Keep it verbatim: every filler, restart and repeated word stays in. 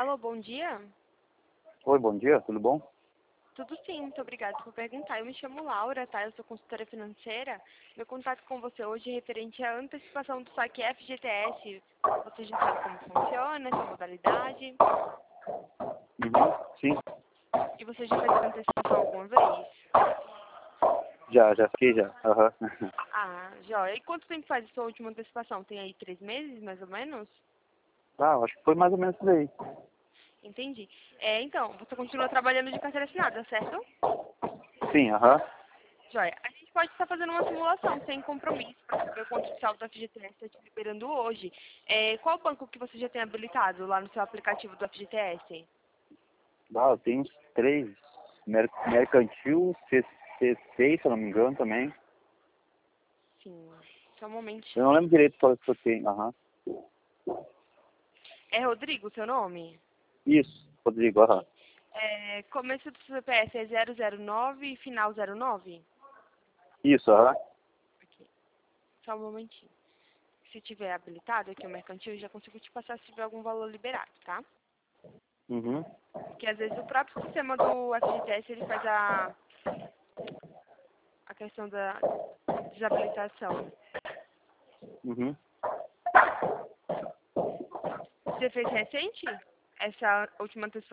Alô, bom dia? Oi, bom dia, tudo bom? Tudo sim, muito obrigada por perguntar. Eu me chamo Laura, tá? Eu sou consultora financeira. Meu contato com você hoje é referente à antecipação do saque F G T S. Você já sabe como funciona, essa modalidade? Uhum, sim, E você já fez essa antecipação alguma vez? já, já fiquei já. Aham. Ah, joia. E quanto tempo faz a sua última antecipação? Tem aí três meses, mais ou menos? Ah, eu acho que foi mais ou menos isso daí. Entendi. É, então, você continua trabalhando de carteira assinada, certo? Sim, aham. Joia. A gente pode estar fazendo uma simulação sem compromisso para saber o quanto de saldo da F G T S está te liberando hoje. É, qual banco que você já tem habilitado lá no seu aplicativo do F G T S? Ah, eu tenho uns três. Mer Mercantil, C C seis, se eu não me engano, também. Sim, só um momentinho. Eu não lembro direito qual que eu tenho. Aham. É Rodrigo, seu nome? Isso, Rodrigo, aham. É, começo do seu C P F é zero zero nove e final zero nove? Isso, aham. Aqui, só um momentinho. Se tiver habilitado aqui o mercantil, eu já consigo te passar se tiver algum valor liberado, tá? Uhum. Porque às vezes o próprio sistema do F G T S ele faz a, a questão da desabilitação. Uhum. Você fez recente essa última antecipação?